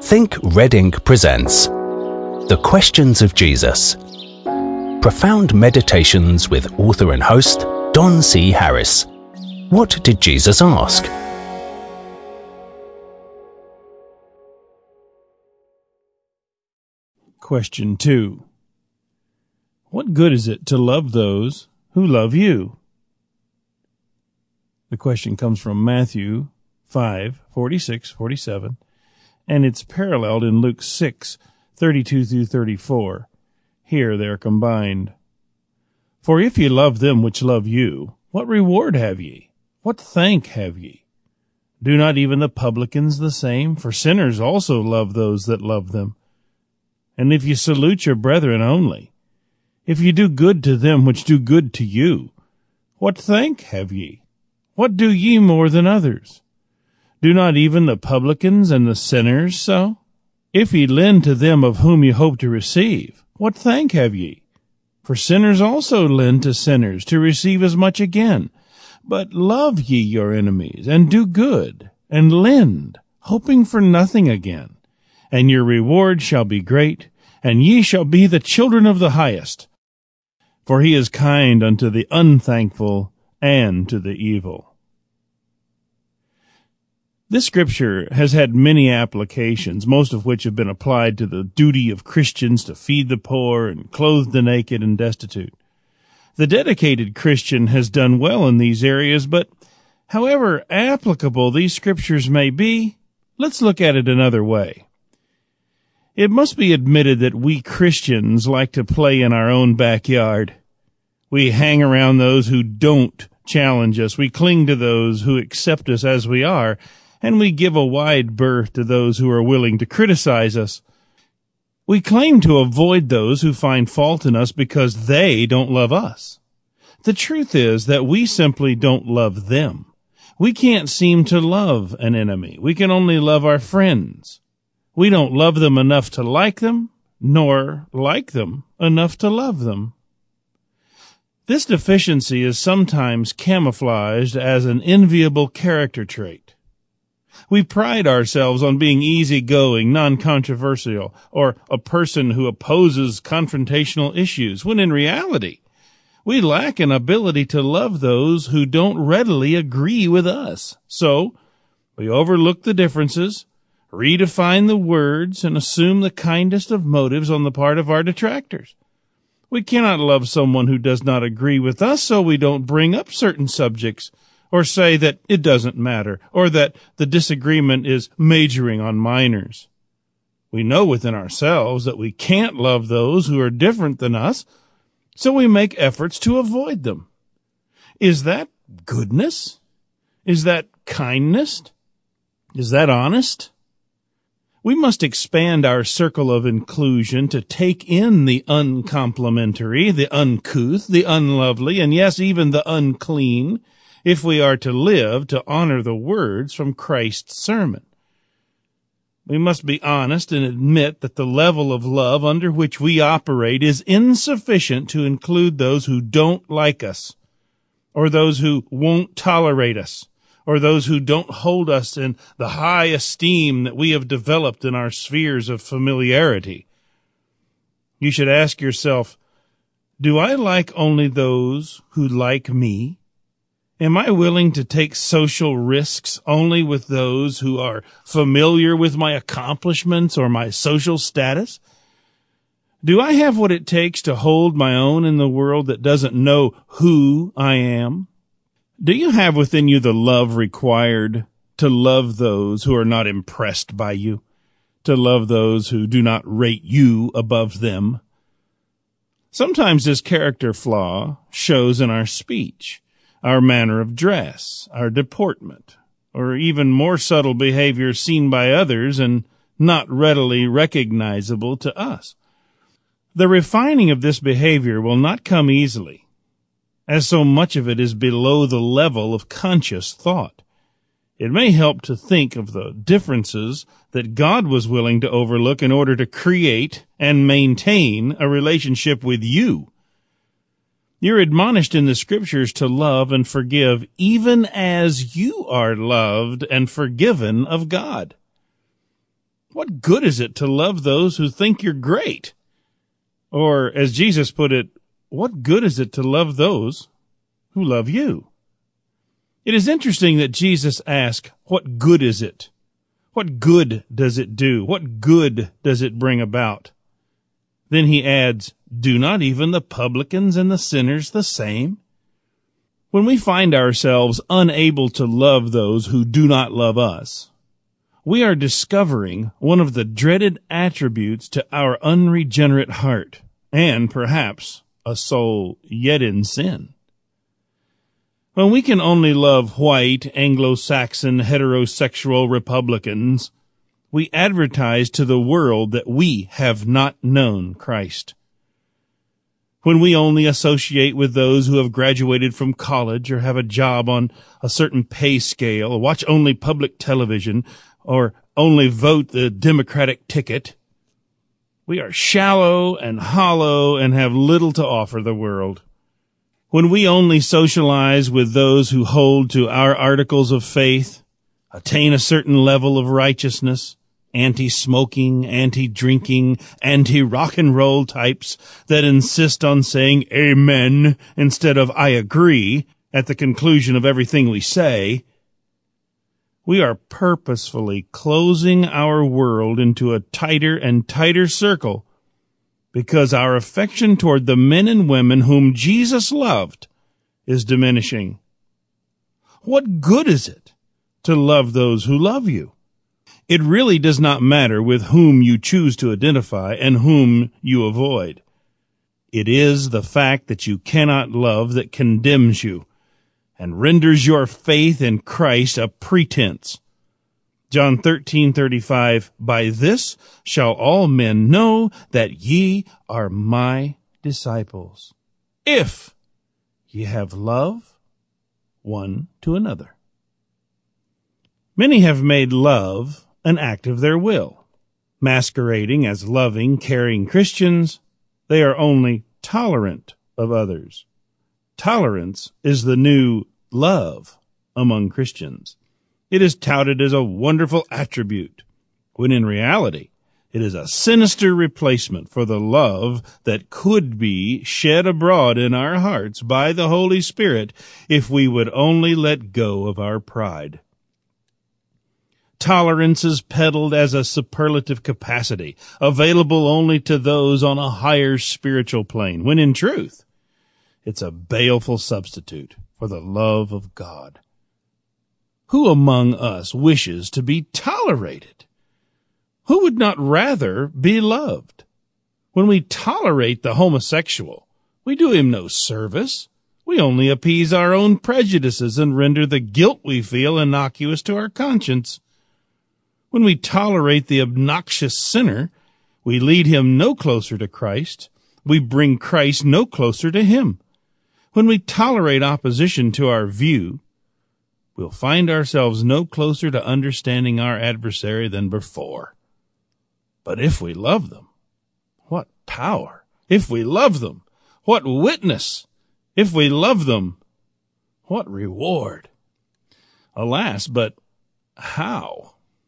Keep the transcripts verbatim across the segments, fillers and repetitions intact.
Think Red Ink presents The Questions of Jesus. Profound meditations with author and host Don C. Harris. What did Jesus ask? Question two. What good is it to love those who love you? The question comes from Matthew five, forty-six, forty-seven, and it's paralleled in Luke six, thirty-two through thirty-four. Here they are combined. For if ye love them which love you, what reward have ye? What thank have ye? Do not even the publicans the same? For sinners also love those that love them. And if ye salute your brethren only, if ye do good to them which do good to you, what thank have ye? What do ye more than others? Do not even the publicans and the sinners so? If ye lend to them of whom ye hope to receive, what thank have ye? For sinners also lend to sinners to receive as much again. But love ye your enemies, and do good, and lend, hoping for nothing again. And your reward shall be great, and ye shall be the children of the highest. For he is kind unto the unthankful and to the evil. This scripture has had many applications, most of which have been applied to the duty of Christians to feed the poor and clothe the naked and destitute. The dedicated Christian has done well in these areas, but however applicable these scriptures may be, let's look at it another way. It must be admitted that we Christians like to play in our own backyard. We hang around those who don't challenge us. We cling to those who accept us as we are, and we give a wide berth to those who are willing to criticize us. We claim to avoid those who find fault in us because they don't love us. The truth is that we simply don't love them. We can't seem to love an enemy. We can only love our friends. We don't love them enough to like them, nor like them enough to love them. This deficiency is sometimes camouflaged as an enviable character trait. We pride ourselves on being easygoing, non-controversial, or a person who opposes confrontational issues, when in reality, we lack an ability to love those who don't readily agree with us. So, we overlook the differences, redefine the words, and assume the kindest of motives on the part of our detractors. We cannot love someone who does not agree with us, so we don't bring up certain subjects, or say that it doesn't matter, or that the disagreement is majoring on minors. We know within ourselves that we can't love those who are different than us, so we make efforts to avoid them. Is that goodness? Is that kindness? Is that honest? We must expand our circle of inclusion to take in the uncomplimentary, the uncouth, the unlovely, and yes, even the unclean, if we are to live to honor the words from Christ's sermon. We must be honest and admit that the level of love under which we operate is insufficient to include those who don't like us, or those who won't tolerate us, or those who don't hold us in the high esteem that we have developed in our spheres of familiarity. You should ask yourself, do I like only those who like me? Am I willing to take social risks only with those who are familiar with my accomplishments or my social status? Do I have what it takes to hold my own in the world that doesn't know who I am? Do you have within you the love required to love those who are not impressed by you, to love those who do not rate you above them? Sometimes this character flaw shows in our speech, our manner of dress, our deportment, or even more subtle behavior seen by others and not readily recognizable to us. The refining of this behavior will not come easily, as so much of it is below the level of conscious thought. It may help to think of the differences that God was willing to overlook in order to create and maintain a relationship with you. You're admonished in the scriptures to love and forgive even as you are loved and forgiven of God. What good is it to love those who think you're great? Or, as Jesus put it, what good is it to love those who love you? It is interesting that Jesus asked, what good is it? What good does it do? What good does it bring about? Then he adds, do not even the publicans and the sinners the same? When we find ourselves unable to love those who do not love us, we are discovering one of the dreaded attributes to our unregenerate heart, and perhaps a soul yet in sin. When we can only love white, Anglo-Saxon, heterosexual Republicans, we advertise to the world that we have not known Christ. When we only associate with those who have graduated from college or have a job on a certain pay scale, or watch only public television, or only vote the Democratic ticket, we are shallow and hollow and have little to offer the world. When we only socialize with those who hold to our articles of faith, attain a certain level of righteousness, anti-smoking, anti-drinking, anti-rock and roll types that insist on saying amen instead of I agree at the conclusion of everything we say, we are purposefully closing our world into a tighter and tighter circle because our affection toward the men and women whom Jesus loved is diminishing. What good is it to love those who love you? It really does not matter with whom you choose to identify and whom you avoid. It is the fact that you cannot love that condemns you and renders your faith in Christ a pretense. John thirteen thirty-five, by this shall all men know that ye are my disciples, if ye have love one to another. Many have made love an act of their will. Masquerading as loving, caring Christians, they are only tolerant of others. Tolerance is the new love among Christians. It is touted as a wonderful attribute, when in reality it is a sinister replacement for the love that could be shed abroad in our hearts by the Holy Spirit if we would only let go of our pride. Tolerance is peddled as a superlative capacity, available only to those on a higher spiritual plane, when in truth, it's a baleful substitute for the love of God. Who among us wishes to be tolerated? Who would not rather be loved? When we tolerate the homosexual, we do him no service. We only appease our own prejudices and render the guilt we feel innocuous to our conscience. When we tolerate the obnoxious sinner, we lead him no closer to Christ. We bring Christ no closer to him. When we tolerate opposition to our view, we'll find ourselves no closer to understanding our adversary than before. But if we love them, what power! If we love them, what witness! If we love them, what reward! Alas, but how?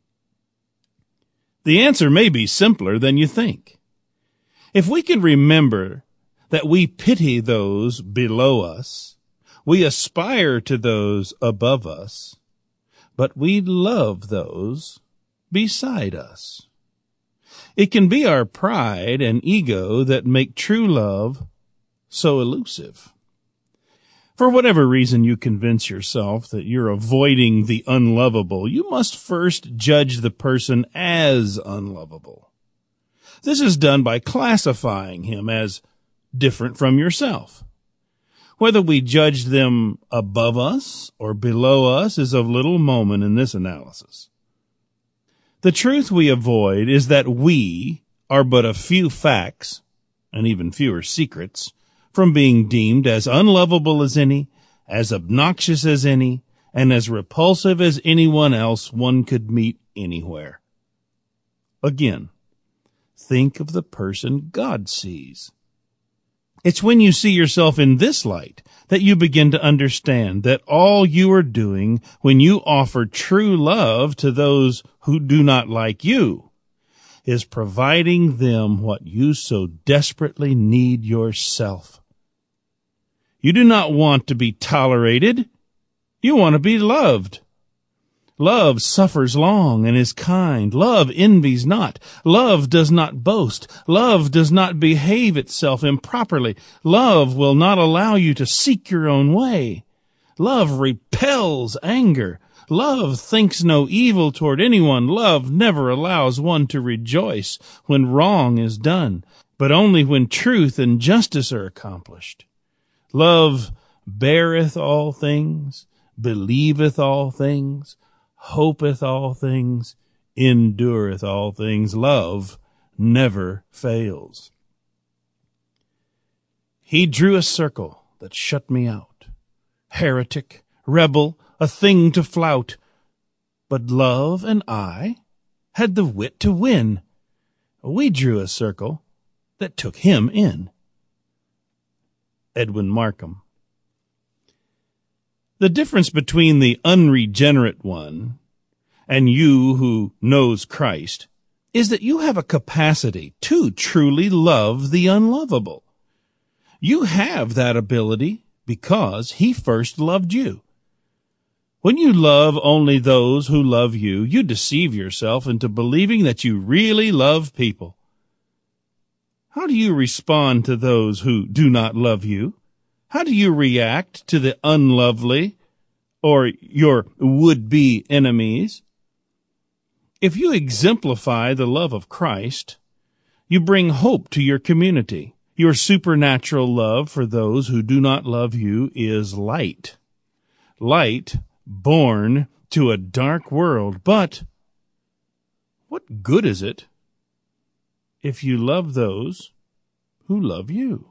The answer may be simpler than you think. If we can remember that we pity those below us, we aspire to those above us, but we love those beside us. It can be our pride and ego that make true love so elusive. For whatever reason you convince yourself that you're avoiding the unlovable, you must first judge the person as unlovable. This is done by classifying him as different from yourself. Whether we judge them above us or below us is of little moment in this analysis. The truth we avoid is that we are but a few facts, and even fewer secrets, from being deemed as unlovable as any, as obnoxious as any, and as repulsive as anyone else one could meet anywhere. Again, think of the person God sees. It's when you see yourself in this light that you begin to understand that all you are doing when you offer true love to those who do not like you is providing them what you so desperately need yourself. You do not want to be tolerated. You want to be loved. Love suffers long and is kind. Love envies not. Love does not boast. Love does not behave itself improperly. Love will not allow you to seek your own way. Love repels anger. Love thinks no evil toward anyone. Love never allows one to rejoice when wrong is done, but only when truth and justice are accomplished. Love beareth all things, believeth all things, hopeth all things, endureth all things. Love never fails. He drew a circle that shut me out. Heretic, rebel, a thing to flout. But love and I had the wit to win. We drew a circle that took him in. Edwin Markham. The difference between the unregenerate one and you who knows Christ is that you have a capacity to truly love the unlovable. You have that ability because he first loved you. When you love only those who love you, you deceive yourself into believing that you really love people. How do you respond to those who do not love you? How do you react to the unlovely or your would-be enemies? If you exemplify the love of Christ, you bring hope to your community. Your supernatural love for those who do not love you is light. Light born to a dark world. But what good is it if you love those who love you?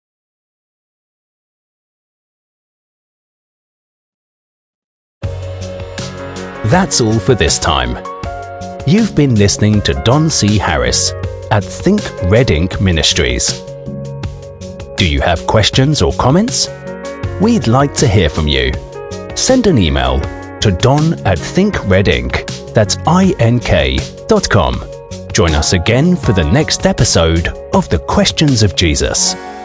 That's all for this time. You've been listening to Don C. Harris at Think Red Ink Ministries. Do you have questions or comments? We'd like to hear from you. Send an email to don at thinkredink, that's I N K, dot com. Join us again for the next episode of The Questions of Jesus.